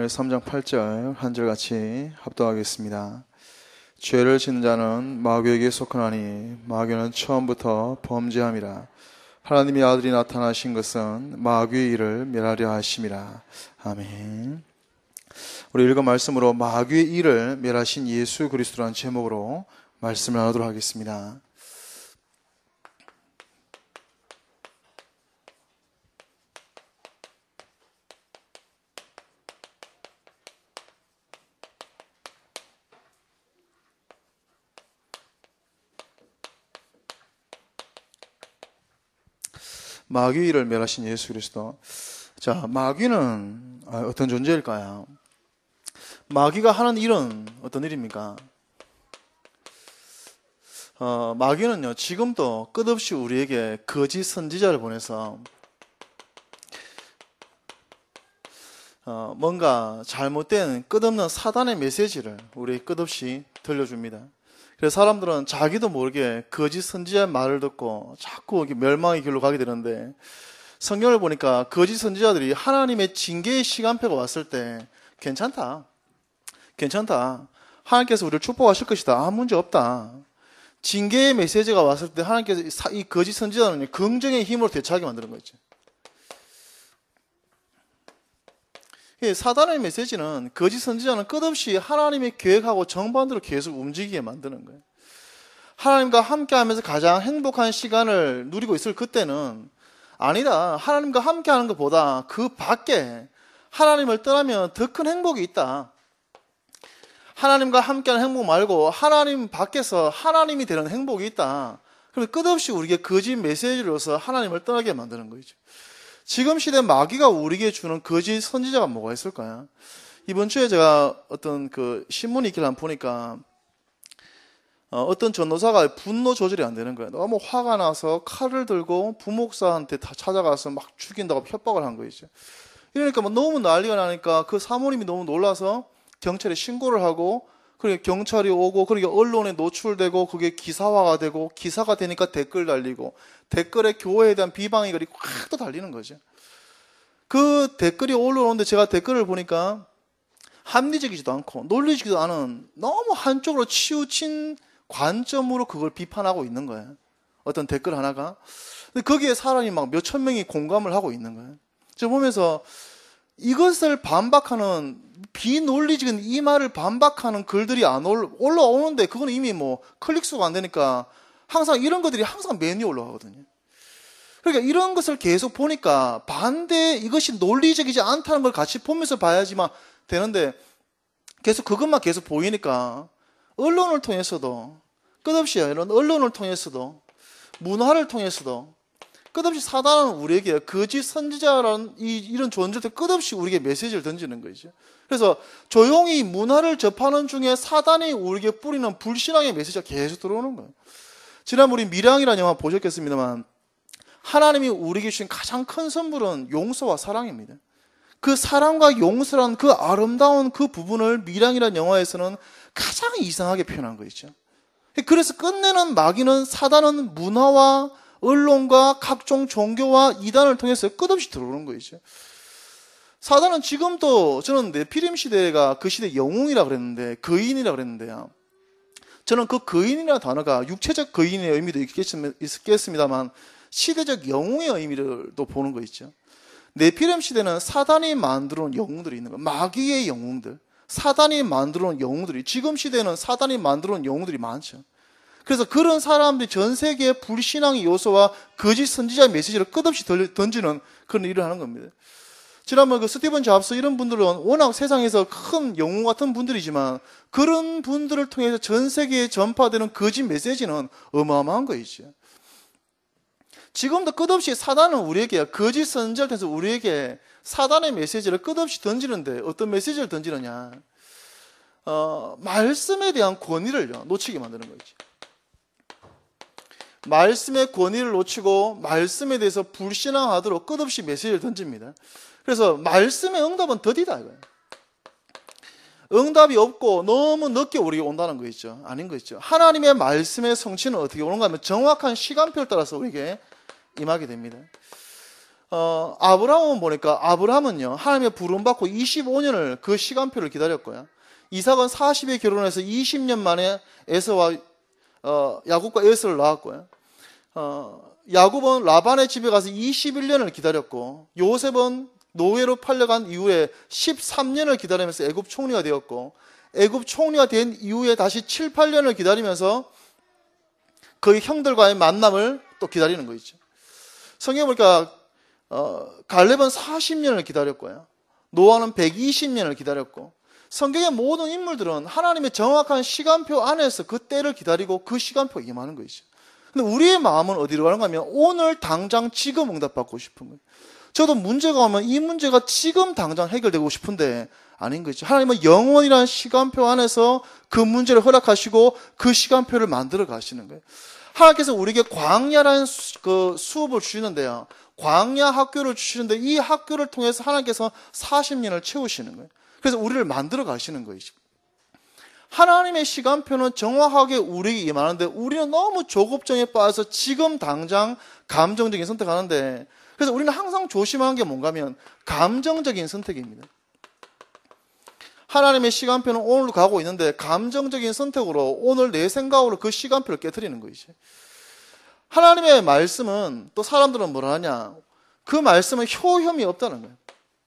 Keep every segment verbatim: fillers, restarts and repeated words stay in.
사무엘 삼 장 팔 절 한 절 같이 합독하겠습니다. 죄를 짓는 자는 마귀에게 속하나니 마귀는 처음부터 범죄함이라. 하나님의 아들이 나타나신 것은 마귀의 일을 멸하려 하심이라. 아멘. 우리 읽은 말씀으로 마귀의 일을 멸하신 예수 그리스도라는 제목으로 말씀을 나누도록 하겠습니다. 마귀의 일을 멸하신 예수 그리스도. 자, 마귀는 어떤 존재일까요? 마귀가 하는 일은 어떤 일입니까? 어, 마귀는요, 지금도 끝없이 우리에게 거짓 선지자를 보내서 어, 뭔가 잘못된 끝없는 사단의 메시지를 우리에게 끝없이 들려줍니다. 그래서 사람들은 자기도 모르게 거짓 선지자의 말을 듣고 자꾸 멸망의 길로 가게 되는데, 성경을 보니까 거짓 선지자들이 하나님의 징계의 시간표가 왔을 때 괜찮다, 괜찮다, 하나님께서 우리를 축복하실 것이다, 아무 문제 없다, 징계의 메시지가 왔을 때 하나님께서 이 거짓 선지자는 긍정의 힘으로 대처하게 만드는 거죠. 사단의 메시지는, 거짓 선지자는 끝없이 하나님의 계획하고 정반대로 계속 움직이게 만드는 거예요. 하나님과 함께하면서 가장 행복한 시간을 누리고 있을 그때는 아니다, 하나님과 함께하는 것보다 그 밖에 하나님을 떠나면 더 큰 행복이 있다, 하나님과 함께하는 행복 말고 하나님 밖에서 하나님이 되는 행복이 있다. 그래서 끝없이 우리에게 거짓 메시지로서 하나님을 떠나게 만드는 거죠. 지금 시대 마귀가 우리에게 주는 거짓 선지자가 뭐가 있을까요? 이번 주에 제가 어떤 그 신문이 있길래 보니까 어, 어떤 전도사가 분노 조절이 안 되는 거예요. 너무 화가 나서 칼을 들고 부목사한테 다 찾아가서 막 죽인다고 협박을 한 거죠. 이러니까 뭐 너무 난리가 나니까 그 사모님이 너무 놀라서 경찰에 신고를 하고, 그러니까 경찰이 오고, 그러니까 언론에 노출되고, 그게 기사화가 되고, 기사가 되니까 댓글 달리고, 댓글에 교회에 대한 비방의 글이 확 또 달리는 거죠. 그 댓글이 올라오는데 제가 댓글을 보니까 합리적이지도 않고 논리적이지도 않은 너무 한쪽으로 치우친 관점으로 그걸 비판하고 있는 거예요. 어떤 댓글 하나가. 근데 거기에 사람이 막 몇천 명이 공감을 하고 있는 거예요. 제가 보면서 이것을 반박하는, 비논리적인 이 말을 반박하는 글들이 안 올라오는데, 그건 이미 뭐 클릭수가 안 되니까 항상 이런 것들이 항상 맨 위에 올라가거든요. 그러니까 이런 것을 계속 보니까 반대, 이것이 논리적이지 않다는 걸 같이 보면서 봐야지만 되는데, 계속 그것만 계속 보이니까 언론을 통해서도, 끝없이 이런 언론을 통해서도, 문화를 통해서도 끝없이 사단은 우리에게 거짓 선지자라는 이, 이런 존재들 끝없이 우리에게 메시지를 던지는 거죠. 그래서 조용히 문화를 접하는 중에 사단이 우리에게 뿌리는 불신앙의 메시지가 계속 들어오는 거예요. 지난 우리 밀양이라는 영화 보셨겠습니다만, 하나님이 우리에게 주신 가장 큰 선물은 용서와 사랑입니다. 그 사랑과 용서라는 그 아름다운 그 부분을 밀양이라는 영화에서는 가장 이상하게 표현한 거죠. 그래서 끝내는 마귀는, 사단은 문화와 언론과 각종 종교와 이단을 통해서 끝없이 들어오는 거죠. 사단은 지금도, 저는 네피림 시대가 그 시대 영웅이라 그랬는데, 거인이라 그랬는데요, 저는 그 거인이라는 단어가 육체적 거인의 의미도 있겠습니다만 시대적 영웅의 의미를 또 보는 거 있죠. 네피림 시대는 사단이 만들어 놓은 영웅들이 있는 거예요. 마귀의 영웅들, 사단이 만들어 놓은 영웅들이, 지금 시대는 사단이 만들어 놓은 영웅들이 많죠. 그래서 그런 사람들이 전 세계의 불신앙의 요소와 거짓 선지자의 메시지를 끝없이 던지는 그런 일을 하는 겁니다. 지난번 그 스티븐 잡스 이런 분들은 워낙 세상에서 큰 영웅 같은 분들이지만, 그런 분들을 통해서 전 세계에 전파되는 거짓 메시지는 어마어마한 거이죠. 지금도 끝없이 사단은 우리에게, 거짓 선지자를 통해서 우리에게 사단의 메시지를 끝없이 던지는데, 어떤 메시지를 던지느냐, 어, 말씀에 대한 권위를 놓치게 만드는 거죠. 말씀의 권위를 놓치고 말씀에 대해서 불신앙하도록 끝없이 메시지를 던집니다. 그래서 말씀의 응답은 더디다 이거예요. 응답이 없고 너무 늦게 우리에게 온다는 거 있죠. 아닌 거 있죠. 하나님의 말씀의 성취는 어떻게 오는가 하면 정확한 시간표를 따라서 우리에게 임하게 됩니다. 어, 아브라함은 보니까 아브라함은요, 하나님의 부름받고 이십오 년을 그 시간표를 기다렸고요. 이삭은 사십에 결혼해서 이십 년 만에 에서와 어, 야곱과 에서를 낳았고요. 어, 야곱은 라반의 집에 가서 이십일 년을 기다렸고, 요셉은 노예로 팔려간 이후에 십삼 년을 기다리면서 애굽 총리가 되었고, 애굽 총리가 된 이후에 다시 칠, 팔 년을 기다리면서 그의 형들과의 만남을 또 기다리는 거 있죠. 성경에 보니까 어, 갈렙은 사십 년을 기다렸고요. 노아는 백이십 년을 기다렸고, 성경의 모든 인물들은 하나님의 정확한 시간표 안에서 그 때를 기다리고 그 시간표에 임하는 것이죠. 근데 우리의 마음은 어디로 가는가 하면 오늘 당장 지금 응답받고 싶은 거예요. 저도 문제가 오면 이 문제가 지금 당장 해결되고 싶은데 아닌 거죠. 하나님은 영원이라는 시간표 안에서 그 문제를 허락하시고 그 시간표를 만들어 가시는 거예요. 하나님께서 우리에게 광야라는 수, 그 수업을 주시는데요. 광야 학교를 주시는데 이 학교를 통해서 하나님께서 사십 년을 채우시는 거예요. 그래서 우리를 만들어 가시는 거죠. 하나님의 시간표는 정확하게 우리에게 임하는데 우리는 너무 조급증에 빠져서 지금 당장 감정적인 선택하는데, 그래서 우리는 항상 조심하는 게 뭔가 하면 감정적인 선택입니다. 하나님의 시간표는 오늘로 가고 있는데 감정적인 선택으로 오늘 내 생각으로 그 시간표를 깨트리는 거이지. 하나님의 말씀은 또 사람들은 뭐라 하냐, 그 말씀은 효험이 없다는 거예요.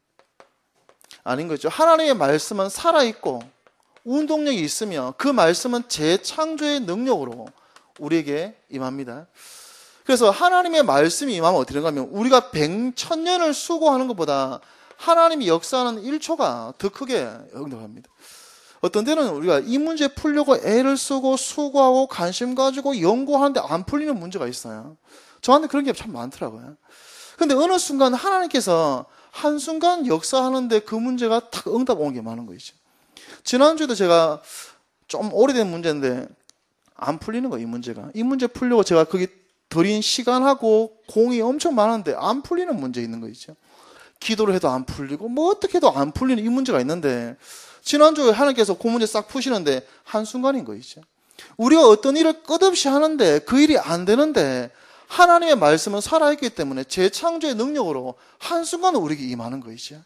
아닌 거죠. 하나님의 말씀은 살아있고 운동력이 있으며 그 말씀은 재창조의 능력으로 우리에게 임합니다. 그래서 하나님의 말씀이 임하면 어떻게 되는가 하면 우리가 백천년을 수고하는 것보다 하나님이 역사하는 일 초가 더 크게 응답합니다. 어떤 때는 우리가 이 문제 풀려고 애를 쓰고 수고하고 관심 가지고 연구하는데 안 풀리는 문제가 있어요. 저한테 그런 게 참 많더라고요. 근데 어느 순간 하나님께서 한순간 역사하는데 그 문제가 탁 응답 온 게 많은 거죠. 지난주에도 제가 좀 오래된 문제인데 안 풀리는 거예요, 이 문제가. 이 문제 풀려고 제가 거기 들인 시간하고 공이 엄청 많은데 안 풀리는 문제 있는 거 있죠. 기도를 해도 안 풀리고 뭐 어떻게 해도 안 풀리는 이 문제가 있는데 지난주에 하나님께서 그 문제 싹 푸시는데 한순간인 거 있죠. 우리가 어떤 일을 끝없이 하는데 그 일이 안 되는데 하나님의 말씀은 살아있기 때문에 재창조의 능력으로 한순간 우리에게 임하는 거이죠.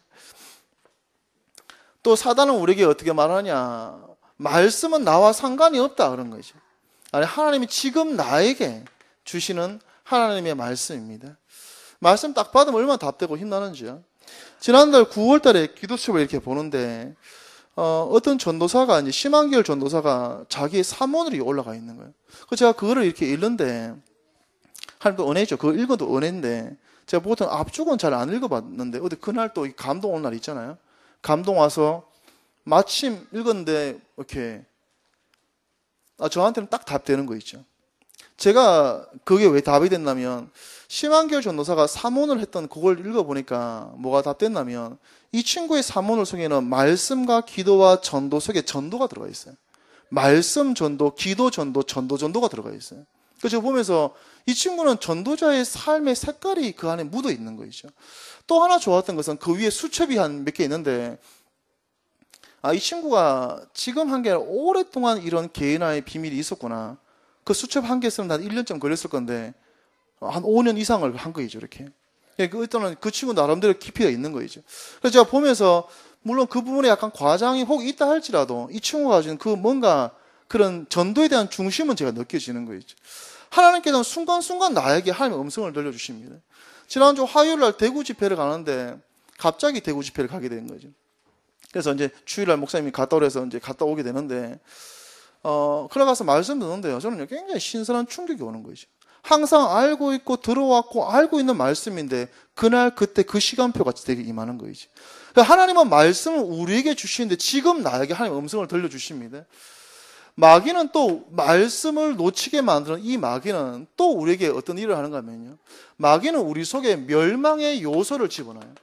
또 사단은 우리에게 어떻게 말하냐, 말씀은 나와 상관이 없다 그런 거죠. 아니, 하나님이 지금 나에게 주시는 하나님의 말씀입니다. 말씀 딱 받으면 얼마나 답되고 힘나는지요. 지난달 구월 달에 기도 수업을 이렇게 보는데 어, 어떤 전도사가 이제 심한결 전도사가 자기의 사모늘이 올라가 있는 거예요. 그래서 제가 그거를 이렇게 읽는데 하나님도 은혜죠. 그거 읽어도 은혜인데 제가 보통 앞쪽은 잘 안 읽어봤는데 어디 그날 또 감동 온 날 있잖아요. 감동 와서 마침 읽었는데 이렇게 아, 저한테는 딱 답되는 거 있죠. 제가 그게 왜 답이 됐냐면 심한결 전도사가 사모를 했던 그걸 읽어보니까 뭐가 답됐냐면 이 친구의 사모늘 속에는 말씀과 기도와 전도 속에 전도가 들어가 있어요. 말씀 전도, 기도 전도, 전도 전도가 들어가 있어요. 그래서 제가 보면서 이 친구는 전도자의 삶의 색깔이 그 안에 묻어 있는 거죠. 또 하나 좋았던 것은 그 위에 수첩이 한 몇 개 있는데 아, 이 친구가 지금 한 게 아니라 오랫동안 이런 개인화의 비밀이 있었구나. 그 수첩 한 개 쓰면 한 일 년쯤 걸렸을 건데 한 오 년 이상을 한 거이죠, 이렇게. 일단은 그 친구 나름대로 깊이가 있는 거이죠. 그래서 제가 보면서 물론 그 부분에 약간 과장이 혹 있다 할지라도 이 친구가 가진 그 뭔가 그런 전도에 대한 중심은 제가 느껴지는 거이죠. 하나님께서는 순간순간 나에게 하나님의 음성을 들려주십니다. 지난주 화요일날 대구 집회를 가는데 갑자기 대구 집회를 가게 된 거죠. 그래서 이제 주일날 목사님이 갔다 오래서 이제 갔다 오게 되는데 어, 그래 가서 말씀 듣는데요. 저는 굉장히 신선한 충격이 오는 거죠. 항상 알고 있고 들어왔고 알고 있는 말씀인데 그날 그때 그 시간표 같이 되게 임하는 거이지. 하나님은 말씀을 우리에게 주시는데 지금 나에게 하나님의 음성을 들려주십니다. 마귀는 또 말씀을 놓치게 만드는 이 마귀는 또 우리에게 어떤 일을 하는가 하면요. 마귀는 우리 속에 멸망의 요소를 집어넣어요.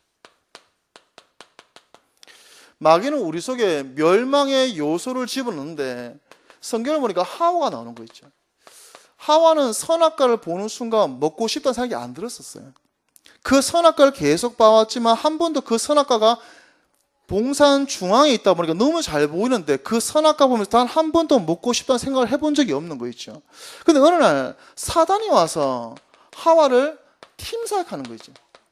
마귀는 우리 속에 멸망의 요소를 집어넣는데 성경을 보니까 하와가 나오는 거 있죠. 하와는 선악과를 보는 순간 먹고 싶다는 생각이 안 들었었어요. 그 선악과를 계속 봐왔지만 한 번도 그 선악과가 봉산 중앙에 있다 보니까 너무 잘 보이는데 그 선악과 보면서 단 한 번도 먹고 싶다는 생각을 해본 적이 없는 거 있죠. 근데 어느 날 사단이 와서 하와를 팀사약하는 거 있죠.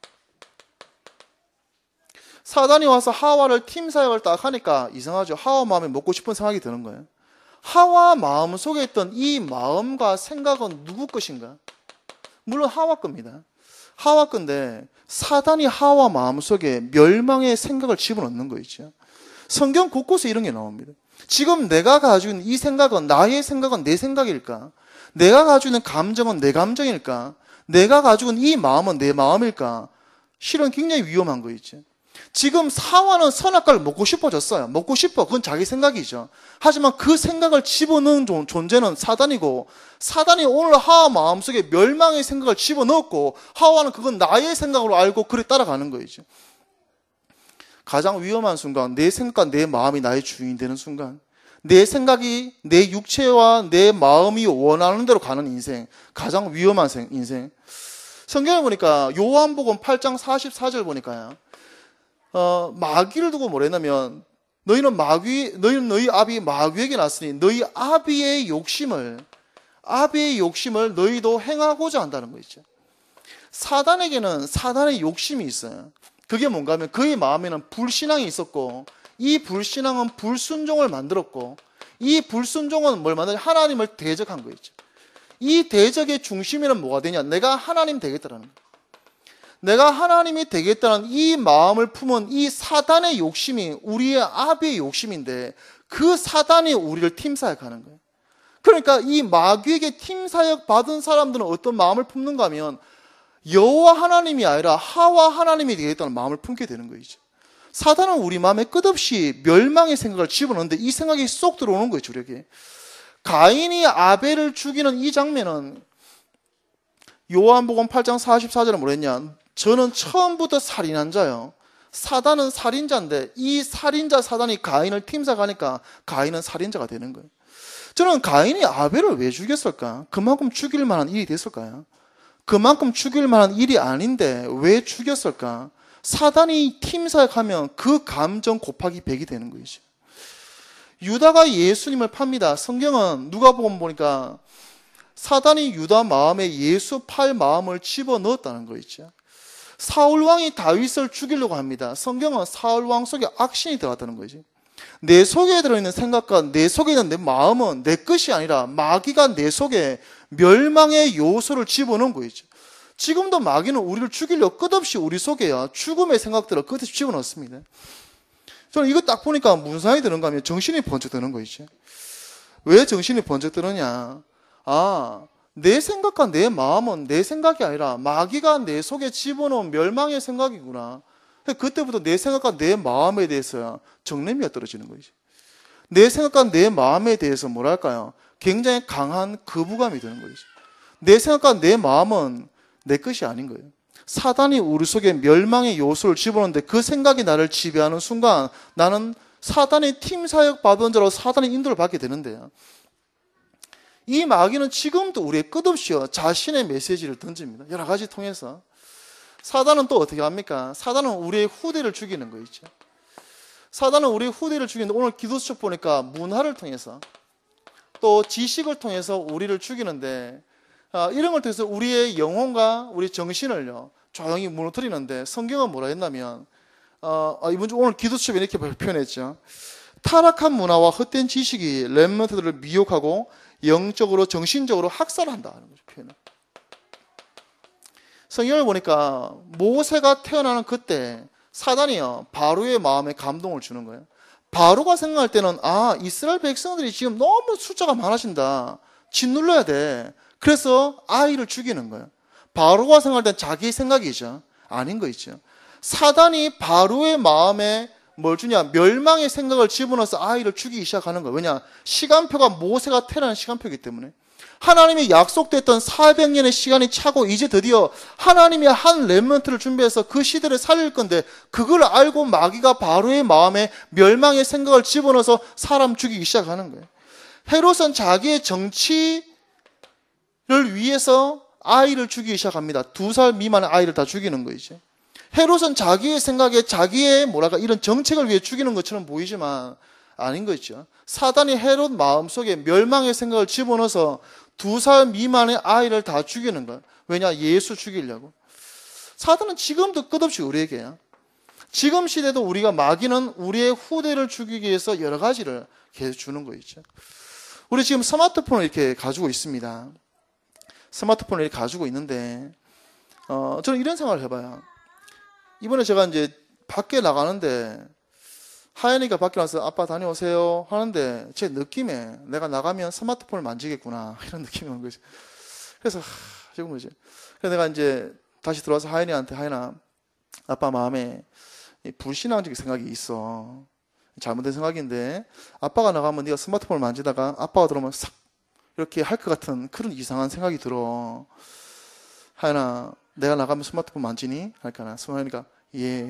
사단이 와서 하와를 팀 사역을 딱 하니까 이상하죠. 하와 마음에 먹고 싶은 생각이 드는 거예요. 하와 마음 속에 있던 이 마음과 생각은 누구 것인가? 물론 하와 겁니다. 하와 건데 사단이 하와 마음 속에 멸망의 생각을 집어넣는 거죠. 성경 곳곳에 이런 게 나옵니다. 지금 내가 가지고 있는 이 생각은 나의 생각은 내 생각일까? 내가 가지고 있는 감정은 내 감정일까? 내가 가지고 있는 이 마음은 내 마음일까? 실은 굉장히 위험한 거 있죠. 지금 사와는 선악과를 먹고 싶어졌어요. 먹고 싶어. 그건 자기 생각이죠. 하지만 그 생각을 집어넣은 존재는 사단이고, 사단이 오늘 하와 마음속에 멸망의 생각을 집어넣었고, 하와는 그건 나의 생각으로 알고 그래 따라가는 거이죠. 가장 위험한 순간, 내 생각과 내 마음이 나의 주인이 되는 순간, 내 생각이 내 육체와 내 마음이 원하는 대로 가는 인생, 가장 위험한 인생. 성경에 보니까 요한복음 팔 장 사십사 절 보니까요. 어, 마귀를 두고 뭐랬냐면 너희는 마귀, 너희는 너희 아비 마귀에게 났으니 너희 아비의 욕심을 아비의 욕심을 너희도 행하고자 한다는 거 있죠. 사단에게는 사단의 욕심이 있어요. 그게 뭔가 하면 그의 마음에는 불신앙이 있었고 이 불신앙은 불순종을 만들었고 이 불순종은 뭘 만드냐? 하나님을 대적한 거 있죠. 이 대적의 중심에는 뭐가 되냐? 내가 하나님 되겠다라는 거예요. 내가 하나님이 되겠다는 이 마음을 품은 이 사단의 욕심이 우리의 아비의 욕심인데 그 사단이 우리를 팀사역하는 거예요. 그러니까 이 마귀에게 팀사역 받은 사람들은 어떤 마음을 품는가 하면 여호와 하나님이 아니라 하와 하나님이 되겠다는 마음을 품게 되는 거죠. 사단은 우리 마음에 끝없이 멸망의 생각을 집어넣는데 이 생각이 쏙 들어오는 거예요. 우리에게. 가인이 아벨을 죽이는 이 장면은 요한복음 팔 장 사십사 절에 뭐랬냐? 저는 처음부터 살인한 자요. 사단은 살인자인데 이 살인자 사단이 가인을 팀사가니까 가인은 살인자가 되는 거예요. 저는 가인이 아벨을 왜 죽였을까? 그만큼 죽일 만한 일이 됐을까요? 그만큼 죽일 만한 일이 아닌데 왜 죽였을까? 사단이 팀사역하면 그 감정 곱하기 백이 되는 거죠. 유다가 예수님을 팝니다. 성경은 누가복음 보니까 사단이 유다 마음에 예수 팔 마음을 집어넣었다는 거 있죠. 사울 왕이 다윗을 죽이려고 합니다. 성경은 사울 왕 속에 악신이 들어갔다는 거지. 내 속에 들어있는 생각과 내 속에 있는 내 마음은 내 것이 아니라 마귀가 내 속에 멸망의 요소를 집어넣은 거죠. 지금도 마귀는 우리를 죽이려고 끝없이 우리 속에 죽음의 생각들을 끝없이 집어넣습니다. 저는 이거 딱 보니까 무슨 생각이 드는가 하면 정신이 번쩍 드는 거죠. 왜 정신이 번쩍 드느냐? 아, 내 생각과 내 마음은 내 생각이 아니라 마귀가 내 속에 집어넣은 멸망의 생각이구나. 그때부터 내 생각과 내 마음에 대해서 정념이가 떨어지는 거죠. 내 생각과 내 마음에 대해서 뭐랄까요? 굉장히 강한 거부감이 드는 거죠. 내 생각과 내 마음은 내 것이 아닌 거예요. 사단이 우리 속에 멸망의 요소를 집어넣는데 그 생각이 나를 지배하는 순간 나는 사단의 팀사역 받은 자로 사단의 인도를 받게 되는데요. 이 마귀는 지금도 우리의 끝없이 자신의 메시지를 던집니다. 여러 가지 통해서. 사단은 또 어떻게 합니까? 사단은 우리의 후대를 죽이는 거 있죠. 사단은 우리의 후대를 죽이는데 오늘 기도수첩 보니까 문화를 통해서 또 지식을 통해서 우리를 죽이는데 이런 걸 통해서 우리의 영혼과 우리 정신을요 조용히 무너뜨리는데 성경은 뭐라 했냐면 어, 이번 주 오늘 기도수첩에 이렇게 표현했죠. 타락한 문화와 헛된 지식이 렘넌트들을 미혹하고 영적으로 정신적으로 학살한다는 거죠. 표현을. 성경을 보니까 모세가 태어나는 그때 사단이요 바로의 마음에 감동을 주는 거예요. 바로가 생각할 때는 아 이스라엘 백성들이 지금 너무 숫자가 많아진다. 짓눌러야 돼. 그래서 아이를 죽이는 거예요. 바로가 생각할 땐 자기 생각이죠. 아닌 거 있죠. 사단이 바로의 마음에 뭘 주냐? 멸망의 생각을 집어넣어서 아이를 죽이기 시작하는 거예요. 왜냐? 시간표가 모세가 태어난 시간표이기 때문에. 하나님이 약속됐던 사백 년의 시간이 차고 이제 드디어 하나님이 한 렘넌트를 준비해서 그 시대를 살릴 건데 그걸 알고 마귀가 바로의 마음에 멸망의 생각을 집어넣어서 사람 죽이기 시작하는 거예요. 헤롯은 자기의 정치를 위해서 아이를 죽이기 시작합니다. 두 살 미만의 아이를 다 죽이는 거이죠. 헤롯은 자기의 생각에 자기의 뭐랄까 이런 정책을 위해 죽이는 것처럼 보이지만 아닌 거죠. 사단이 헤롯 마음속에 멸망의 생각을 집어넣어서 두 살 미만의 아이를 다 죽이는 거예요. 왜냐? 예수 죽이려고. 사단은 지금도 끝없이 우리에게요. 지금 시대도 우리가 마귀는 우리의 후대를 죽이기 위해서 여러 가지를 계속 주는 거 있죠. 우리 지금 스마트폰을 이렇게 가지고 있습니다. 스마트폰을 이렇게 가지고 있는데, 어, 저는 이런 생각을 해봐요. 이번에 제가 이제 밖에 나가는데, 하연이가 밖에 나와서 아빠 다녀오세요 하는데, 제 느낌에 내가 나가면 스마트폰을 만지겠구나. 이런 느낌이 오는 거지. 그래서, 하, 지금 뭐지. 그래서 내가 이제 다시 들어와서 하연이한테, 하연아, 아빠 마음에 불신앙적인 생각이 있어. 잘못된 생각인데, 아빠가 나가면 네가 스마트폰을 만지다가 아빠가 들어오면 싹 이렇게 할 것 같은 그런 이상한 생각이 들어. 하연아, 내가 나가면 스마트폰 만지니? 할까나? 하연이가 예.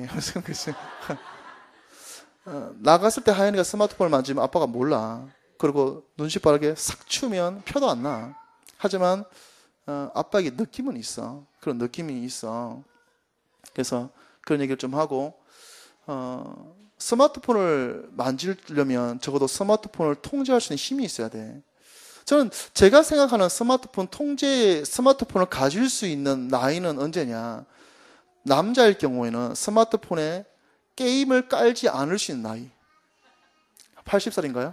어, 나갔을 때 하연이가 스마트폰을 만지면 아빠가 몰라. 그리고 눈치 빠르게 싹 추면 표도 안 나. 하지만 어, 아빠에게 느낌은 있어. 그런 느낌이 있어. 그래서 그런 얘기를 좀 하고, 어, 스마트폰을 만지려면 적어도 스마트폰을 통제할 수 있는 힘이 있어야 돼. 저는 제가 생각하는 스마트폰 통제, 스마트폰을 가질 수 있는 나이는 언제냐. 남자일 경우에는 스마트폰에 게임을 깔지 않을 수 있는 나이. 팔십 살인가요?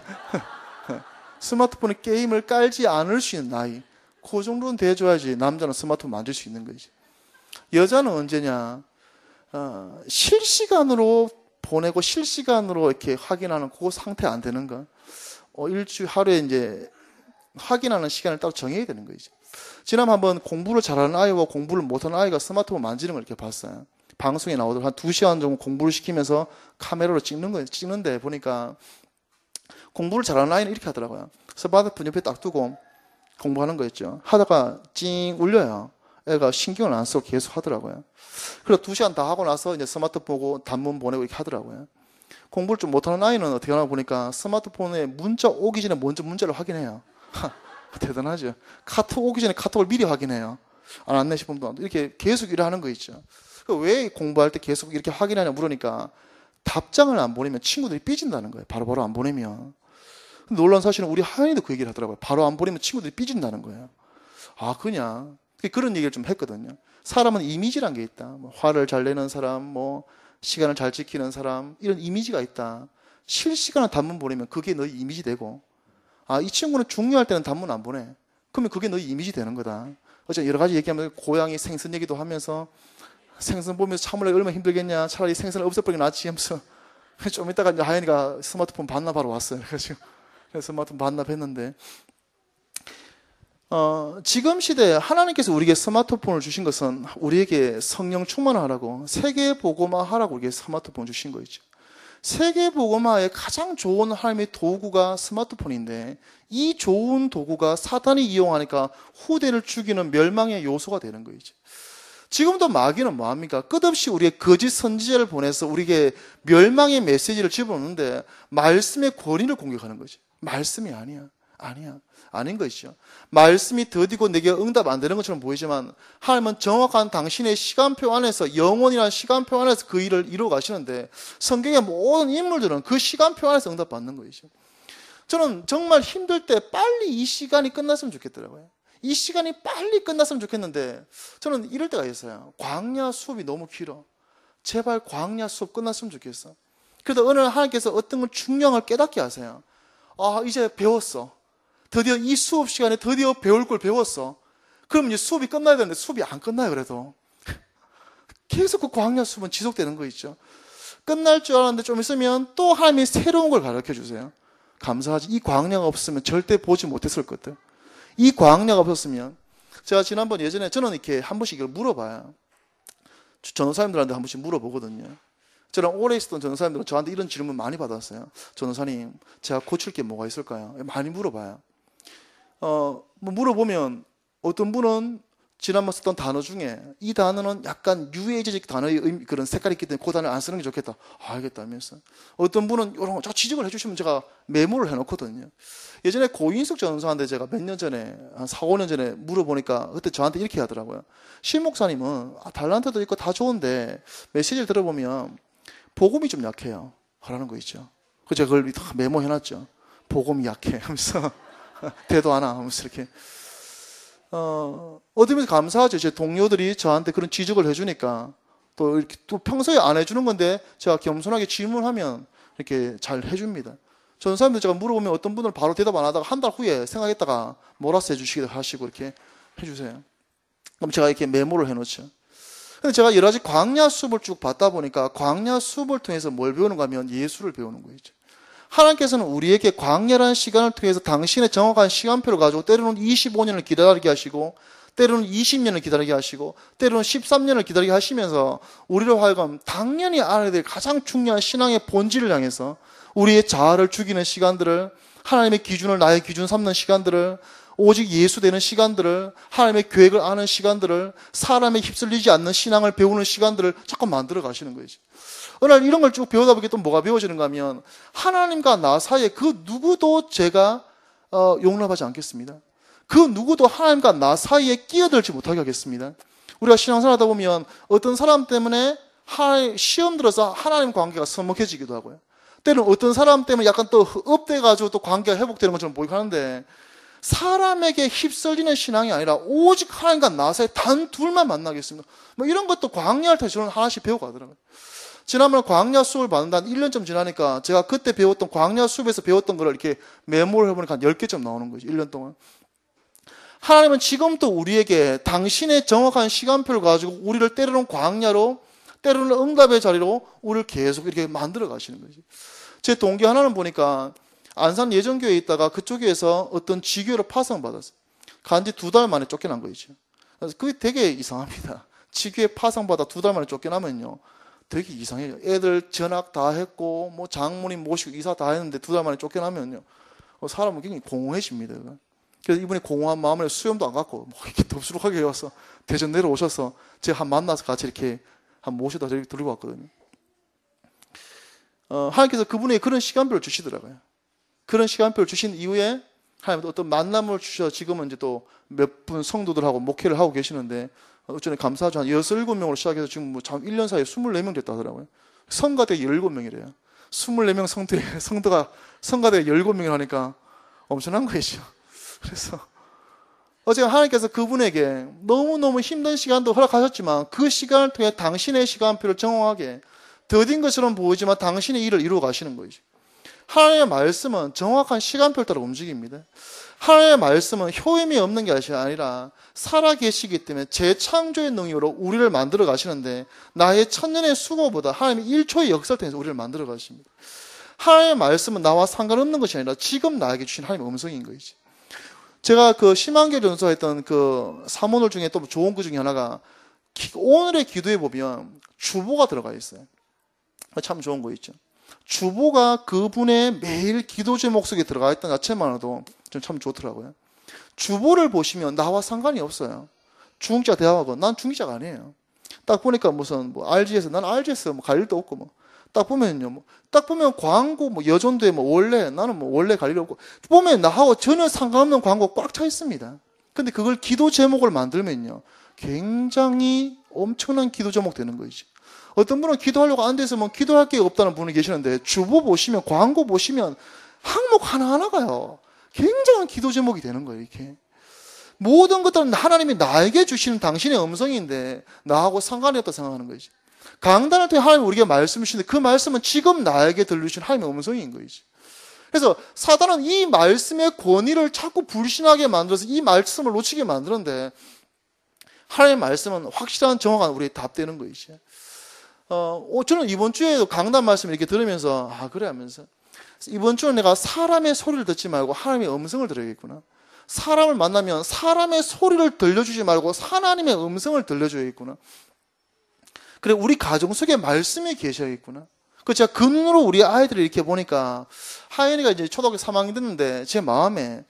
스마트폰에 게임을 깔지 않을 수 있는 나이. 그 정도는 돼줘야지 남자는 스마트폰 만질 수 있는 거지. 여자는 언제냐. 어, 실시간으로 보내고 실시간으로 이렇게 확인하는 그 상태 안 되는 거. 어, 일주일 하루에 이제 확인하는 시간을 따로 정해야 되는 거죠. 지난번 한번 공부를 잘하는 아이와 공부를 못하는 아이가 스마트폰 만지는 걸 이렇게 봤어요. 방송에 나오더라고요. 한 두 시간 정도 공부를 시키면서 카메라로 찍는 거예요. 찍는데 보니까 공부를 잘하는 아이는 이렇게 하더라고요. 스마트폰 옆에 딱 두고 공부하는 거였죠. 하다가 찡 울려요. 애가 신경을 안 쓰고 계속 하더라고요. 그래서 두 시간 다 하고 나서 이제 스마트폰 보고 단문 보내고 이렇게 하더라고요. 공부를 좀 못하는 아이는 어떻게 하나 보니까 스마트폰에 문자 오기 전에 먼저 문자를 확인해요. 하, 대단하죠. 카톡 오기 전에 카톡을 미리 확인해요. 안 왔네 싶으면 이렇게 계속 일을 하는 거 있죠. 왜 공부할 때 계속 이렇게 확인하냐 물으니까 답장을 안 보내면 친구들이 삐진다는 거예요. 바로바로 바로 안 보내면. 놀라운 사실은 우리 하연이도 그 얘기를 하더라고요. 바로 안 보내면 친구들이 삐진다는 거예요. 아, 그냥. 그런 얘기를 좀 했거든요. 사람은 이미지란 게 있다. 뭐 화를 잘 내는 사람, 뭐 시간을 잘 지키는 사람, 이런 이미지가 있다. 실시간으로 단문 보내면 그게 너희 이미지 되고, 아, 이 친구는 중요할 때는 단문 안 보내. 그러면 그게 너희 이미지 되는 거다. 어쨌든 여러 가지 얘기하면서 고양이 생선 얘기도 하면서 생선 보면서 참으려고 얼마나 힘들겠냐. 차라리 생선을 없애버리는 게 낫지 하면서 좀 이따가 이제 하연이가 스마트폰 반납하러 왔어요. 그래서 스마트폰 반납했는데, 어, 지금 시대에 하나님께서 우리에게 스마트폰을 주신 것은 우리에게 성령 충만을 하라고, 세계복음화 하라고 우리에게 스마트폰을 주신 거죠. 세계복음화의 가장 좋은 하나님의 도구가 스마트폰인데, 이 좋은 도구가 사탄이 이용하니까 후대를 죽이는 멸망의 요소가 되는 거죠. 지금도 마귀는 뭐합니까? 끝없이 우리의 거짓 선지자를 보내서 우리에게 멸망의 메시지를 집어넣는데 말씀의 권위를 공격하는 거지. 말씀이 아니야. 아니야. 아닌 것이죠. 말씀이 더디고 내게 응답 안 되는 것처럼 보이지만 하나님은 정확한 당신의 시간표 안에서, 영원이라는 시간표 안에서 그 일을 이루어 가시는데, 성경의 모든 인물들은 그 시간표 안에서 응답 받는 것이죠. 저는 정말 힘들 때 빨리 이 시간이 끝났으면 좋겠더라고요. 이 시간이 빨리 끝났으면 좋겠는데 저는 이럴 때가 있어요. 광야 수업이 너무 길어. 제발 광야 수업 끝났으면 좋겠어. 그래도 어느 날 하나님께서 어떤 걸 중요한 걸 깨닫게 하세요. 아, 이제 배웠어. 드디어 이 수업 시간에 드디어 배울 걸 배웠어. 그럼 이제 수업이 끝나야 되는데 수업이 안 끝나요. 그래도 계속 그 광야 수업은 지속되는 거 있죠. 끝날 줄 알았는데 좀 있으면 또 하나님이 새로운 걸 가르쳐 주세요. 감사하지. 이 광야가 없으면 절대 보지 못했을 것들. 이 광야가 없었으면, 제가 지난번 예전에 저는 이렇게 한 번씩 이걸 물어봐요. 전도사님들한테 한 번씩 물어보거든요. 저랑 오래 있었던 전도사님들은 저한테 이런 질문 많이 받았어요. 전도사님, 제가 고칠 게 뭐가 있을까요? 많이 물어봐요. 어, 뭐 물어보면 어떤 분은 지난번 썼던 단어 중에 이 단어는 약간 유해지적 단어의 의미, 그런 색깔이 있기 때문에 그 단어를 안 쓰는 게 좋겠다. 아, 알겠다 하면서. 어떤 분은 이런 거 지적을 해주시면 제가 메모를 해놓거든요. 예전에 고인숙 전도사한테 제가 몇 년 전에, 한 사, 오 년 전에 물어보니까 그때 저한테 이렇게 하더라고요. 신 목사님은 아, 달란트도 있고 다 좋은데 메시지를 들어보면 복음이 좀 약해요. 하라는 거 있죠. 그래서 제가 그걸 다 메모해놨죠. 복음이 약해 하면서 대도 안 하면서 이렇게. 어, 어디면서 감사하죠. 제 동료들이 저한테 그런 지적을 해주니까 또 이렇게 또 평소에 안 해주는 건데 제가 겸손하게 질문하면 이렇게 잘 해줍니다. 저는 사람들 제가 물어보면 어떤 분은 바로 대답 안 하다가 한 달 후에 생각했다가 몰아서 해주시기도 하시고 이렇게 해주세요. 그럼 제가 이렇게 메모를 해놓죠. 근데 제가 여러 가지 광야 수업을 쭉 받다 보니까 광야 수업을 통해서 뭘 배우는가 하면 예수를 배우는 거예요. 하나님께서는 우리에게 광야라는 시간을 통해서 당신의 정확한 시간표를 가지고 때로는 이십오 년을 기다리게 하시고 때로는 이십 년을 기다리게 하시고 때로는 십삼 년을 기다리게 하시면서 우리로 하여금 당연히 알아야 될 가장 중요한 신앙의 본질을 향해서 우리의 자아를 죽이는 시간들을, 하나님의 기준을 나의 기준 삼는 시간들을, 오직 예수 되는 시간들을, 하나님의 계획을 아는 시간들을, 사람에 휩쓸리지 않는 신앙을 배우는 시간들을 자꾸 만들어 가시는 거죠. 어느 날 이런 걸 쭉 배우다 보니까 또 뭐가 배워지는가 하면 하나님과 나 사이에 그 누구도 제가 어, 용납하지 않겠습니다. 그 누구도 하나님과 나 사이에 끼어들지 못하게 하겠습니다. 우리가 신앙생활 하다 보면 어떤 사람 때문에 하나님, 시험 들어서 하나님 관계가 서먹해지기도 하고요. 때로는 어떤 사람 때문에 약간 또 업돼가지고 또 관계가 회복되는 것처럼 보이고 하는데 사람에게 휩쓸리는 신앙이 아니라 오직 하나님과 나 사이 단 둘만 만나겠습니다. 뭐 이런 것도 광야할 때 저는 하나씩 배워가더라고요. 지난번에 광야 수업을 받는다 한 일 년쯤 지나니까 제가 그때 배웠던 광야 수업에서 배웠던 거를 이렇게 메모를 해보니까 한 열 개쯤 나오는 거죠. 일 년 동안. 하나님은 지금도 우리에게 당신의 정확한 시간표를 가지고 우리를 때로는 광야로, 때로는 응답의 자리로 우리를 계속 이렇게 만들어 가시는 거죠. 제 동기 하나는 보니까 안산 예전교회에 있다가 그쪽에서 어떤 지교로 파송받았어요. 간지 두 달 만에 쫓겨난 거죠. 그래서 그게 되게 이상합니다. 지교에 파송받아 두 달 만에 쫓겨나면요. 되게 이상해요. 애들 전학 다 했고, 뭐 장모님 모시고 이사 다 했는데 두 달 만에 쫓겨나면요. 사람은 굉장히 공허해집니다. 그래서 이분이 공허한 마음에 수염도 안 갖고, 뭐 이렇게 덥수룩하게 와서 대전 내려오셔서 제가 한 만나서 같이 이렇게 한 모셔다 들고 왔거든요. 어, 하나님께서 그분에게 그런 시간표를 주시더라고요. 그런 시간표를 주신 이후에 하나님도 어떤 만남을 주셔 지금은 이제 또 몇 분 성도들하고 목회를 하고 계시는데 어쩌면 감사하죠. 한 여섯일곱 명으로 시작해서 지금 뭐 일 년 사이에 스물네 명 됐다 하더라고요. 성가대가 열일곱 명이래요. 스물네 명 성도가, 성도가 성가대가 열일곱 명을 하니까 엄청난 거죠. 그래서 어제 하나님께서 그분에게 너무너무 힘든 시간도 허락하셨지만 그 시간을 통해 당신의 시간표를 정확하게 더딘 것처럼 보이지만 당신의 일을 이루어 가시는 거죠. 하나님의 말씀은 정확한 시간표를 따라 움직입니다. 하나님의 말씀은 효임이 없는 게 아니라 살아계시기 때문에 재창조의 능력으로 우리를 만들어 가시는데 나의 천년의 수고보다 하나님의 일 초의 역사를 통해서 우리를 만들어 가십니다. 하나님의 말씀은 나와 상관없는 것이 아니라 지금 나에게 주신 하나님의 음성인 거죠. 제가 그 심한계 전서했던 그 사모놀 중에 또 좋은 그 중에 하나가 오늘의 기도에 보면 주보가 들어가 있어요. 참 좋은 거 있죠. 주보가 그분의 매일 기도 제목 속에 들어가 있던 자체만으로도 참 좋더라고요. 주보를 보시면 나와 상관이 없어요. 중직자 대화하고 난 중직자가 아니에요. 딱 보니까 무슨 뭐 알지에스 난 알지에스 뭐 갈 일도 없고 뭐 딱 보면요 뭐 딱 보면 광고 뭐 여전도에 뭐 원래 나는 뭐 원래 갈 일 없고 보면 나하고 전혀 상관없는 광고 꽉 차 있습니다. 근데 그걸 기도 제목을 만들면요 굉장히 엄청난 기도 제목 되는 거죠. 어떤 분은 기도하려고 앉아서 뭐 기도할 게 없다는 분이 계시는데 주보 보시면 광고 보시면 항목 하나하나가요 굉장한 기도 제목이 되는 거예요. 이렇게 모든 것들은 하나님이 나에게 주시는 당신의 음성인데 나하고 상관이 없다 생각하는 거지. 강단을 통해 하나님이 우리에게 말씀을 주시는데 그 말씀은 지금 나에게 들려주신 하나님의 음성인 거지. 그래서 사단은 이 말씀의 권위를 자꾸 불신하게 만들어서 이 말씀을 놓치게 만드는데 하나님의 말씀은 확실한 정확한 우리의 답되는 거지. 어, 저는 이번 주에도 강단 말씀을 이렇게 들으면서 아 그래 하면서 이번 주는 내가 사람의 소리를 듣지 말고 하나님의 음성을 들어야겠구나. 사람을 만나면 사람의 소리를 들려주지 말고 하나님의 음성을 들려줘야겠구나. 그래 우리 가정 속에 말씀이 계셔야겠구나. 그 제가 그 눈으로 우리 아이들을 이렇게 보니까 하연이가 이제 초등학교 삼 학년 됐는데 제 마음에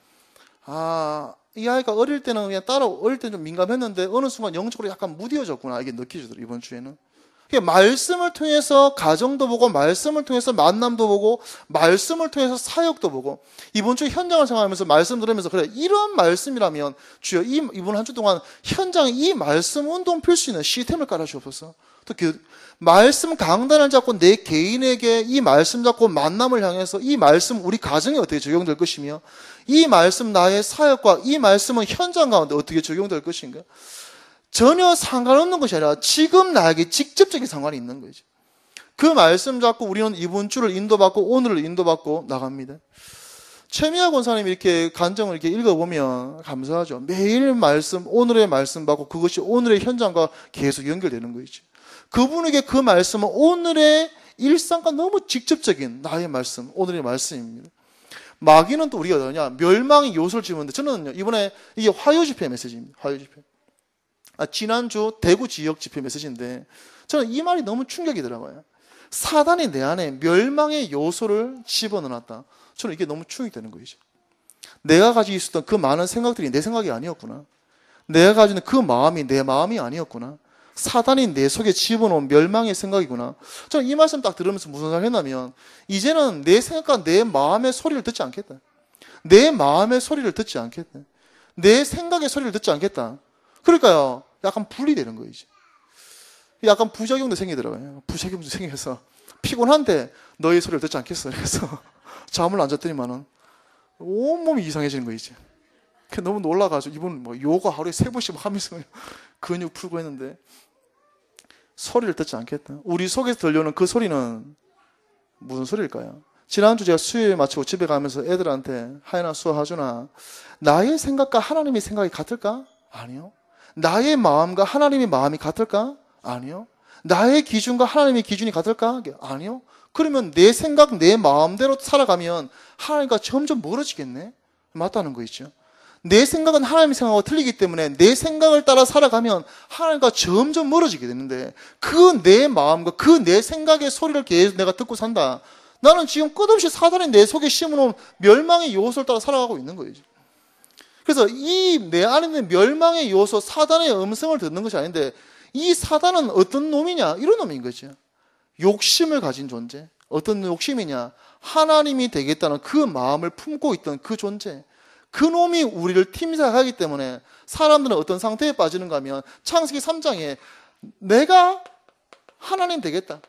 아 이 아이가 어릴 때는 그냥 따라 어릴 때는 좀 민감했는데 어느 순간 영적으로 약간 무뎌졌구나 이게 느껴지더라고요. 이번 주에는. 말씀을 통해서 가정도 보고 말씀을 통해서 만남도 보고 말씀을 통해서 사역도 보고 이번 주 현장을 생각하면서 말씀 들으면서 그래 이런 말씀이라면 주여 이, 이번 한 주 동안 현장에 이 말씀 운동 필 수 있는 시스템을 깔아주옵소서. 또 그 말씀 강단을 잡고 내 개인에게 이 말씀 잡고 만남을 향해서 이 말씀 우리 가정에 어떻게 적용될 것이며 이 말씀 나의 사역과 이 말씀은 현장 가운데 어떻게 적용될 것인가. 전혀 상관없는 것이 아니라 지금 나에게 직접적인 상관이 있는 거죠. 그 말씀 잡고 우리는 이번 주를 인도받고 오늘을 인도받고 나갑니다. 최미아 권사님이 이렇게 간증을 이렇게 읽어보면 감사하죠. 매일 말씀, 오늘의 말씀 받고 그것이 오늘의 현장과 계속 연결되는 거죠. 그분에게 그 말씀은 오늘의 일상과 너무 직접적인 나의 말씀, 오늘의 말씀입니다. 마귀는 또 우리가 어떠냐? 멸망의 요소를 집었는데 저는 이번에 이게 화요 집회 메시지입니다. 화요 집회. 아, 지난주 대구 지역 집회 메시지인데 저는 이 말이 너무 충격이더라고요. 사단이 내 안에 멸망의 요소를 집어넣었다. 저는 이게 너무 충격이 되는 거죠. 내가 가지고 있었던 그 많은 생각들이 내 생각이 아니었구나. 내가 가지고 있는 그 마음이 내 마음이 아니었구나. 사단이 내 속에 집어넣은 멸망의 생각이구나. 저는 이 말씀 딱 들으면서 무슨 생각을 했냐면 이제는 내 생각과 내 마음의 소리를 듣지 않겠다. 내 마음의 소리를 듣지 않겠다. 내 생각의 소리를 듣지 않겠다. 그러니까요. 약간 분리되는 거이지. 약간 부작용도 생기더라고요. 부작용도 생겨서 피곤한데 너의 소리를 듣지 않겠어. 그래서 잠을 안 잤더니만은 온몸이 이상해지는 거이지. 너무 놀라가지고 이분 뭐 요가 하루에 세 번씩 하면서 근육 풀고 했는데 소리를 듣지 않겠다. 우리 속에서 들려오는 그 소리는 무슨 소리일까요? 지난주 제가 수요일 마치고 집에 가면서 애들한테 하연아 수아하준아 나의 생각과 하나님의 생각이 같을까? 아니요. 나의 마음과 하나님의 마음이 같을까? 아니요. 나의 기준과 하나님의 기준이 같을까? 아니요. 그러면 내 생각, 내 마음대로 살아가면 하나님과 점점 멀어지겠네? 맞다는 거 있죠. 내 생각은 하나님의 생각하고 틀리기 때문에 내 생각을 따라 살아가면 하나님과 점점 멀어지게 되는데 그 내 마음과 그 내 생각의 소리를 계속 내가 듣고 산다. 나는 지금 끝없이 사단이 내 속에 심어놓은 멸망의 요소를 따라 살아가고 있는 거예요. 그래서 이 내 안에 있는 멸망의 요소, 사단의 음성을 듣는 것이 아닌데 이 사단은 어떤 놈이냐? 이런 놈인 거죠. 욕심을 가진 존재. 어떤 욕심이냐? 하나님이 되겠다는 그 마음을 품고 있던 그 존재. 그 놈이 우리를 팀살하기 때문에 사람들은 어떤 상태에 빠지는가 하면 창세기 삼 장에 내가 하나님 되겠다.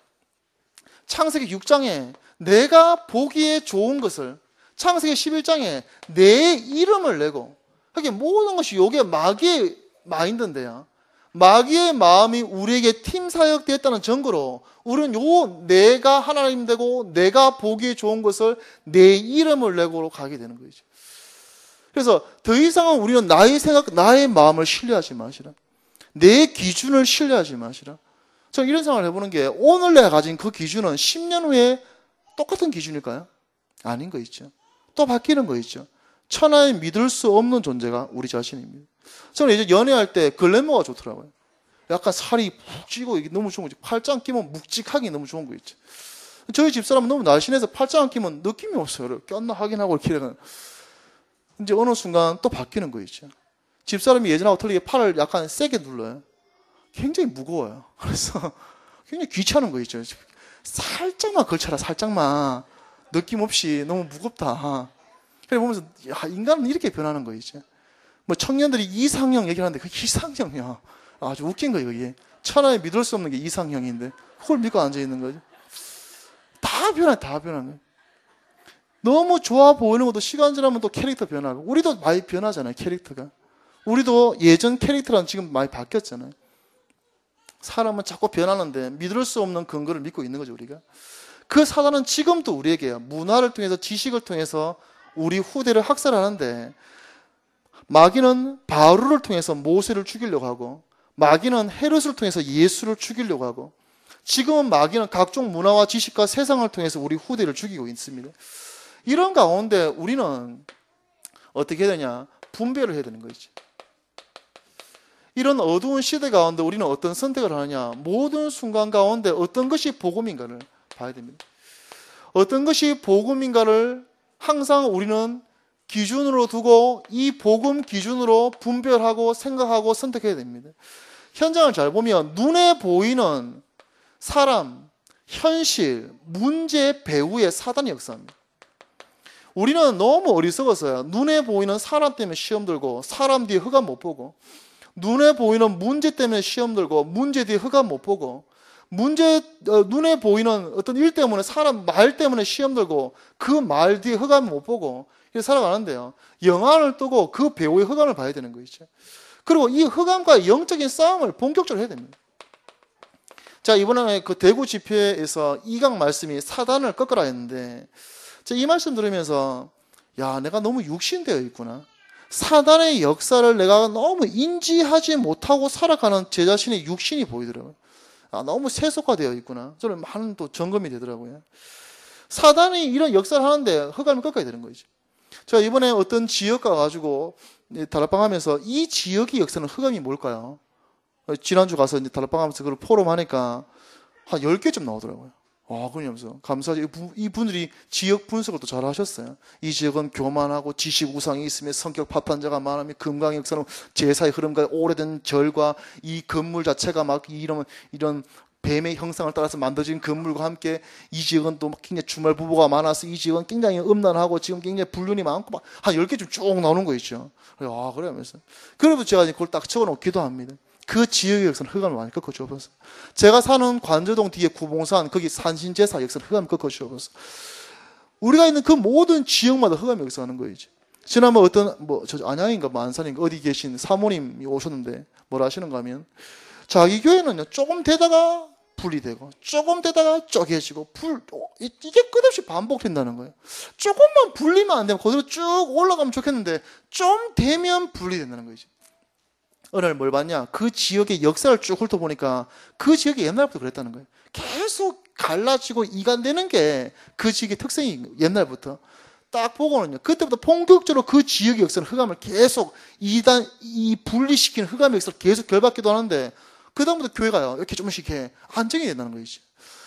창세기 육 장에 내가 보기에 좋은 것을, 창세기 십일 장에 내 이름을 내고, 하긴 모든 것이 요게 마귀의 마인드인데요. 마귀의 마음이 우리에게 팀사역되었다는 증거로 우리는 요 내가 하나님 되고 내가 보기에 좋은 것을 내 이름을 내고 가게 되는 거죠. 그래서 더 이상은 우리는 나의 생각, 나의 마음을 신뢰하지 마시라. 내 기준을 신뢰하지 마시라. 저는 이런 생각을 해보는 게 오늘 내가 가진 그 기준은 십 년 후에 똑같은 기준일까요? 아닌 거 있죠. 또 바뀌는 거 있죠. 천하에 믿을 수 없는 존재가 우리 자신입니다. 저는 이제 연애할 때 글래머가 좋더라고요. 약간 살이 푹 찌고 이게 너무 좋은 거죠. 팔짱 끼면 묵직하기 너무 좋은 거 있죠. 저희 집사람은 너무 날씬해서 팔짱 안 끼면 느낌이 없어요. 꼈나 확인하고 이렇게. 이제 어느 순간 또 바뀌는 거 있죠. 집사람이 예전하고 틀리게 팔을 약간 세게 눌러요. 굉장히 무거워요. 그래서 굉장히 귀찮은 거 있죠. 살짝만 걸쳐라, 살짝만. 느낌 없이 너무 무겁다. 그래 보면서 야, 인간은 이렇게 변하는 거 있죠. 뭐 청년들이 이상형 얘기하는데 그 이상형이야. 아주 웃긴 거예요. 이게 천하에 믿을 수 없는 게 이상형인데 그걸 믿고 앉아 있는 거죠. 다 변해, 다 변하는 거예요. 너무 좋아 보이는 것도 시간 지나면 또 캐릭터 변하고 우리도 많이 변하잖아요. 캐릭터가. 우리도 예전 캐릭터랑 지금 많이 바뀌었잖아요. 사람은 자꾸 변하는데 믿을 수 없는 근거를 믿고 있는 거죠. 우리가. 그 사단은 지금도 우리에게 문화를 통해서 지식을 통해서 우리 후대를 학살하는데 마귀는 바울을 통해서 모세를 죽이려고 하고 마귀는 헤롯을 통해서 예수를 죽이려고 하고 지금은 마귀는 각종 문화와 지식과 세상을 통해서 우리 후대를 죽이고 있습니다. 이런 가운데 우리는 어떻게 해야 되냐? 분별을 해야 되는 거지. 이런 어두운 시대 가운데 우리는 어떤 선택을 하느냐? 모든 순간 가운데 어떤 것이 복음인가를 봐야 됩니다. 어떤 것이 복음인가를 항상 우리는 기준으로 두고 이 복음 기준으로 분별하고 생각하고 선택해야 됩니다. 현장을 잘 보면 눈에 보이는 사람, 현실, 문제 배후에 사단이 역사합니다. 우리는 너무 어리석어서요. 눈에 보이는 사람 때문에 시험 들고 사람 뒤에 흑암 못 보고 눈에 보이는 문제 때문에 시험 들고 문제 뒤에 흑암 못 보고 문제 어, 눈에 보이는 어떤 일 때문에 사람 말 때문에 시험 들고 그 말 뒤에 흑암 못 보고 이렇게 살아가는데요. 영안을 뜨고 그 배후의 흑암을 봐야 되는 거죠. 그리고 이 흑암과의 영적인 싸움을 본격적으로 해야 됩니다. 자, 이번에 그 대구 집회에서 이강 말씀이 사단을 꺾으라 했는데, 이 말씀 들으면서, 야, 내가 너무 육신되어 있구나. 사단의 역사를 내가 너무 인지하지 못하고 살아가는 제 자신의 육신이 보이더라고요. 아, 너무 세속화되어 있구나. 저는 많은 또 점검이 되더라고요. 사단이 이런 역사를 하는데 흑암을 꺾어야 되는 거죠. 제가 이번에 어떤 지역 가가지고 다락방 하면서 이 지역의 역사는 흑암이 뭘까요? 지난주 가서 이제 다락방 하면서 그걸 포럼 하니까 한 열 개쯤 나오더라고요. 와, 그러면서 감사하지. 이분들이 지역 분석을 또 잘 하셨어요. 이 지역은 교만하고 지식 우상이 있으며 성격 파탄자가 많으며 금강의 역사는 제사의 흐름과 오래된 절과 이 건물 자체가 막 이런 이런 뱀의 형상을 따라서 만들어진 건물과 함께 이 지역은 또 굉장히 주말 부부가 많아서 이 지역은 굉장히 음란하고 지금 굉장히 불륜이 많고 막 한 열 개쯤 쭉 나오는 거 있죠. 아, 그러면서. 그래도 제가 그걸 딱 적어놓고 기도합니다. 그 지역의 역사는 흑암을 많이 꺾어주어서. 제가 사는 관저동 뒤에 구봉산, 거기 산신제사 역사는 흑암을 꺾어주어서. 우리가 있는 그 모든 지역마다 흑암이 역사하는 거이지. 지난번 어떤, 뭐, 저 안양인가 만산인가 어디 계신 사모님이 오셨는데 뭘 하시는가 하면 자기 교회는요, 조금 되다가 분리되고, 조금 되다가 쪼개지고, 불, 이게 끝없이 반복된다는 거예요. 조금만 분리면 안 되면 그대로 쭉 올라가면 좋겠는데, 좀 되면 분리된다는 거지. 어느 날 뭘 봤냐? 그 지역의 역사를 쭉 훑어보니까 그 지역이 옛날부터 그랬다는 거예요. 계속 갈라지고 이간되는 게 그 지역의 특성이 옛날부터. 딱 보고는요, 그때부터 본격적으로 그 지역의 역사는 흑암을 계속 이단, 이 분리시키는 흑암의 역사를 계속 결받기도 하는데, 그다음부터 교회가요, 이렇게 조금씩 이렇게 안정이 된다는 거죠.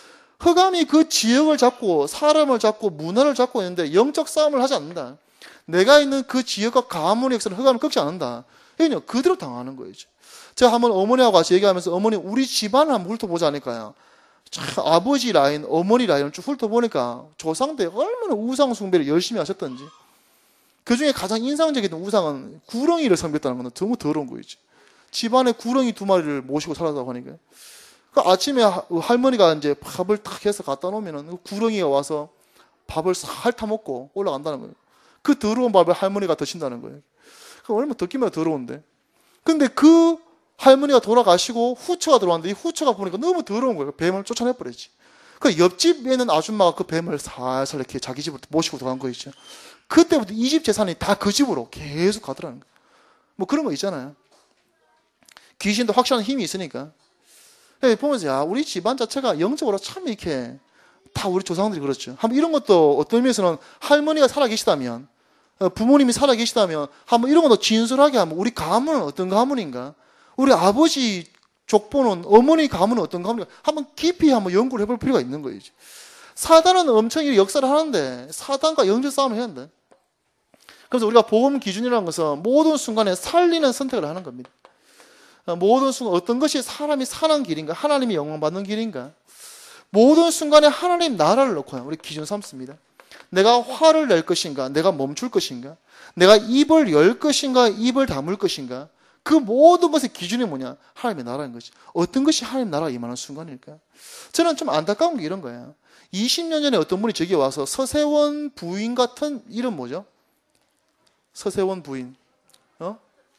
흑암이 그 지역을 잡고, 사람을 잡고, 문화를 잡고 있는데, 영적 싸움을 하지 않는다. 내가 있는 그 지역과 가문의 역사는 흑암을 꺾지 않는다. 그냥 그대로 당하는 거예요. 제가 한번 어머니하고 같이 얘기하면서 어머니 우리 집안을 한번 훑어보자 하니까요. 참 아버지 라인, 어머니 라인을 쭉 훑어보니까 조상들 얼마나 우상 숭배를 열심히 하셨던지. 그 중에 가장 인상적인 우상은 구렁이를 섬겼다는 건 너무 더러운 거죠. 집안에 구렁이 두 마리를 모시고 살았다고 하니까. 그 아침에 할머니가 이제 밥을 탁 해서 갖다 놓으면은 그 구렁이가 와서 밥을 싹 핥아먹고 올라간다는 거예요. 그 더러운 밥을 할머니가 드신다는 거예요. 얼마나 듣기만 더러운데. 근데 그 할머니가 돌아가시고 후처가 들어왔는데 이 후처가 보니까 너무 더러운 거예요. 뱀을 쫓아내버렸지. 그 옆집에 있는 아줌마가 그 뱀을 살살 이렇게 자기 집으로 모시고 들어간 거 있죠. 그때부터 이 집 재산이 다 그 집으로 계속 가더라는 거예요. 뭐 그런 거 있잖아요. 귀신도 확실한 힘이 있으니까. 보면서 야, 우리 집안 자체가 영적으로 참 이렇게 다 우리 조상들이 그렇죠. 한번 이런 것도 어떤 의미에서는 할머니가 살아계시다면, 부모님이 살아계시다면 한번 이런 것도 진솔하게 하면 우리 가문은 어떤 가문인가? 우리 아버지 족보는, 어머니 가문은 어떤 가문인가? 한번 깊이 한번 연구를 해볼 필요가 있는 거예요. 사단은 엄청 역사를 하는데 사단과 영적 싸움을 해야 한다. 그래서 우리가 복음 기준이라는 것은 모든 순간에 살리는 선택을 하는 겁니다. 모든 순간 어떤 것이 사람이 사는 길인가? 하나님이 영광 받는 길인가? 모든 순간에 하나님 나라를 놓고요. 우리 기준 삼습니다. 내가 화를 낼 것인가? 내가 멈출 것인가? 내가 입을 열 것인가? 입을 다물 것인가? 그 모든 것의 기준이 뭐냐? 하나님의 나라인 것이. 어떤 것이 하나님 나라가 임하는 순간일까? 저는 좀 안타까운 게 이런 거예요. 이십 년 전에 어떤 분이 저기 와서 서세원 부인 같은 이름 뭐죠? 서세원 부인. 어?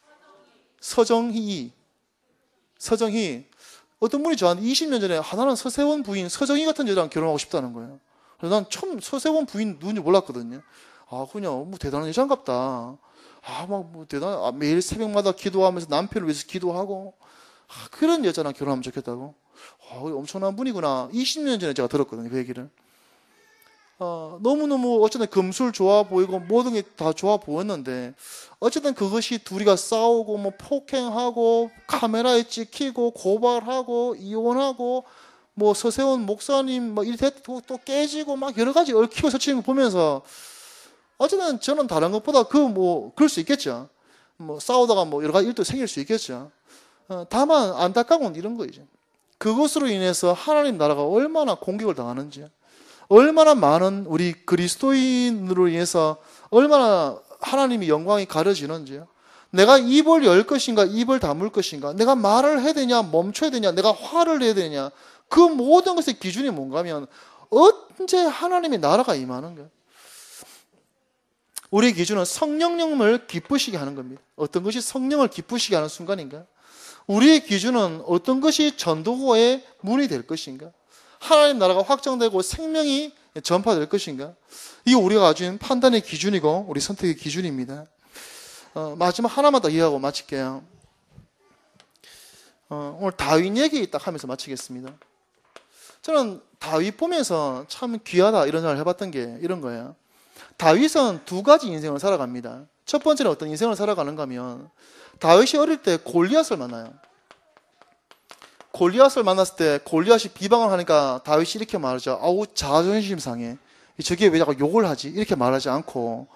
서정희. 서정희. 어떤 분이 저한테 이십 년 전에 하나는 서세원 부인, 서정희 같은 여자랑 결혼하고 싶다는 거예요. 그래서 난 처음 서세원 부인 누군지 몰랐거든요. 아, 그냥 뭐 대단한 여자인갑다. 아, 막 뭐 대단, 아, 매일 새벽마다 기도하면서 남편을 위해서 기도하고, 아, 그런 여자랑 결혼하면 좋겠다고. 아, 엄청난 분이구나. 이십 년 전에 제가 들었거든요, 그 얘기를. 어, 너무너무 어쨌든 금술 좋아 보이고 모든 게 다 좋아 보였는데 어쨌든 그것이 둘이가 싸우고 뭐 폭행하고 카메라에 찍히고 고발하고 이혼하고 뭐 서세원 목사님 뭐 이렇게 또, 또 깨지고 막 여러 가지 얽히고 설치는 거 보면서 어쨌든 저는 다른 것보다 그 뭐 그럴 수 있겠죠. 뭐 싸우다가 뭐 여러 가지 일도 생길 수 있겠죠. 어, 다만 안타까운 건 이런 거죠. 그것으로 인해서 하나님 나라가 얼마나 공격을 당하는지, 얼마나 많은 우리 그리스도인으로 인해서 얼마나 하나님의 영광이 가려지는지, 내가 입을 열 것인가 입을 다물 것인가, 내가 말을 해야 되냐 멈춰야 되냐, 내가 화를 내야 되냐, 그 모든 것의 기준이 뭔가 하면 언제 하나님의 나라가 임하는 거예요. 우리의 기준은 성령님을 기쁘시게 하는 겁니다. 어떤 것이 성령을 기쁘시게 하는 순간인가? 우리의 기준은 어떤 것이 전도고의 문이 될 것인가? 하나님 나라가 확장되고 생명이 전파될 것인가? 이게 우리가 가진 판단의 기준이고 우리 선택의 기준입니다. 어, 마지막 하나만 더 이해하고 마칠게요. 어, 오늘 다윗 얘기 딱 하면서 마치겠습니다. 저는 다윗 보면서 참 귀하다 이런 생각을 해봤던 게 이런 거예요. 다윗은 두 가지 인생을 살아갑니다. 첫 번째는 어떤 인생을 살아가는가 하면 다윗이 어릴 때 골리앗을 만나요. 골리앗을 만났을 때 골리앗이 비방을 하니까 다윗이 이렇게 말하죠. 아우 자존심 상해. 저게 왜 자꾸 욕을 하지? 이렇게 말하지 않고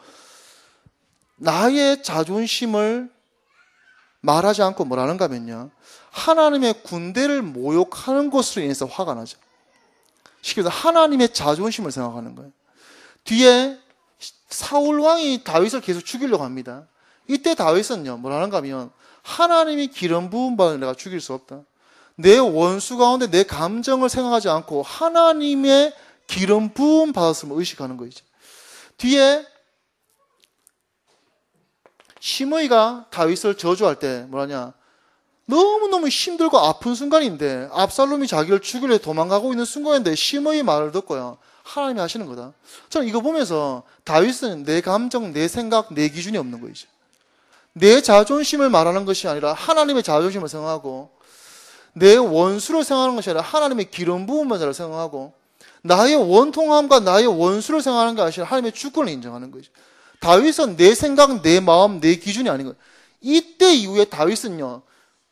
나의 자존심을 말하지 않고 뭐라는가 하면요. 하나님의 군대를 모욕하는 것으로 인해서 화가 나죠. 쉽게 말해서 하나님의 자존심을 생각하는 거예요. 뒤에 사울 왕이 다윗을 계속 죽이려고 합니다. 이때 다윗은요, 뭐라는가 하면 하나님이 기름 부은 바를 내가 죽일 수 없다. 내 원수 가운데 내 감정을 생각하지 않고 하나님의 기름 부음 받았음을 의식하는 거죠. 뒤에 시므이가 다윗을 저주할 때 뭐라냐? 너무너무 힘들고 아픈 순간인데 압살롬이 자기를 죽이려 도망가고 있는 순간인데 시므이 말을 듣고요. 하나님이 하시는 거다. 저는 이거 보면서 다윗은 내 감정, 내 생각, 내 기준이 없는 거죠. 내 자존심을 말하는 것이 아니라 하나님의 자존심을 생각하고 내 원수를 생각하는 것이 아니라 하나님의 기름 부은 자를 생각하고 나의 원통함과 나의 원수를 생각하는 것이 아니라 하나님의 주권을 인정하는 거죠. 다윗은 내 생각, 내 마음, 내 기준이 아닌 거예요. 이때 이후에 다윗은요.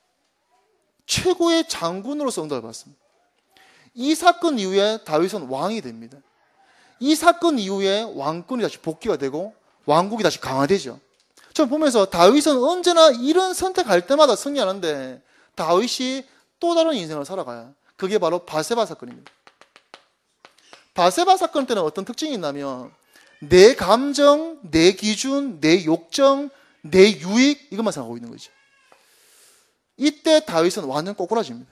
최고의 장군으로서 응답을 받습니다. 이 사건 이후에 다윗은 왕이 됩니다. 이 사건 이후에 왕권이 다시 복귀가 되고 왕국이 다시 강화되죠. 저는 보면서 다윗은 언제나 이런 선택할 때마다 승리하는데 다윗이 또 다른 인생을 살아가요. 그게 바로 바세바 사건입니다. 바세바 사건 때는 어떤 특징이 있냐면 내 감정, 내 기준, 내 욕정, 내 유익 이것만 생각하고 있는 거죠. 이때 다윗은 완전 꼬꾸라집니다.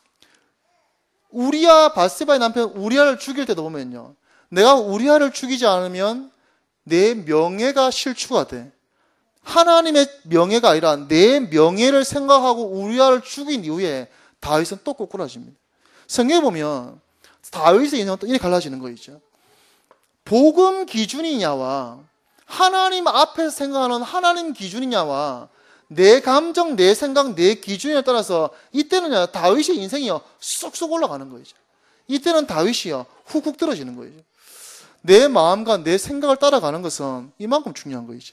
우리아 바세바의 남편 우리아를 죽일 때도 보면요. 내가 우리아를 죽이지 않으면 내 명예가 실추가 돼. 하나님의 명예가 아니라 내 명예를 생각하고 우리아를 죽인 이후에 다윗은 또 꼬꾸라집니다. 성경에 보면 다윗의 인생은 또 이렇게 갈라지는 거죠. 복음 기준이냐와 하나님 앞에서 생각하는 하나님 기준이냐와 내 감정, 내 생각, 내 기준에 따라서 이때는 다윗의 인생이요 쏙쏙 올라가는 거죠. 이때는 다윗이요 훅훅 떨어지는 거죠. 내 마음과 내 생각을 따라가는 것은 이만큼 중요한 거죠.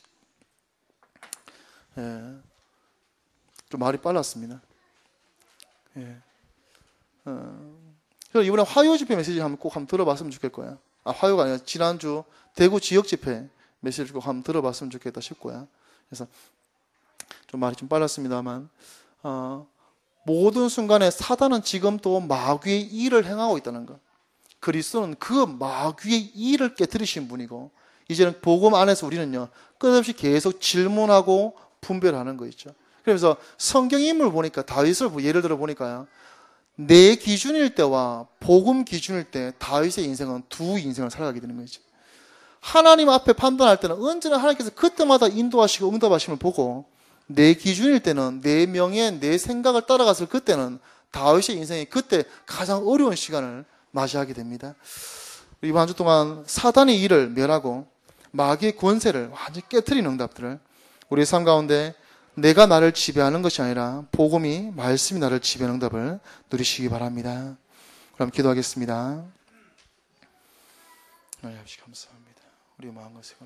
예. 좀 말이 빨랐습니다. 예. 어. 그래서 이번에 화요 집회 메시지 한번 꼭 한번 들어봤으면 좋겠고요. 아, 화요가 아니라 지난주 대구 지역 집회 메시지 꼭 한번 들어봤으면 좋겠다 싶고요. 그래서 좀 말이 좀 빨랐습니다만, 어, 모든 순간에 사단은 지금 또 마귀의 일을 행하고 있다는 것. 그리스도는 그 마귀의 일을 깨뜨리신 분이고, 이제는 복음 안에서 우리는요, 끝없이 계속 질문하고 분별하는 거 있죠. 그래서 성경 인물 보니까, 다윗을 예를 들어 보니까요, 내 기준일 때와 복음 기준일 때 다윗의 인생은 두 인생을 살아가게 되는 거죠. 하나님 앞에 판단할 때는 언제나 하나님께서 그때마다 인도하시고 응답하심을 보고 내 기준일 때는 내 명예, 내 생각을 따라갔을 그때는 다윗의 인생이 그때 가장 어려운 시간을 맞이하게 됩니다. 이번 한 주 동안 사단의 일을 멸하고 마귀의 권세를 완전히 깨트리는 응답들을 우리의 삶 가운데 내가 나를 지배하는 것이 아니라 복음이, 말씀이 나를 지배하는 응답을 누리시기 바랍니다. 그럼 기도하겠습니다. 하나님 아버지 감사합니다. 우리 마음과 생각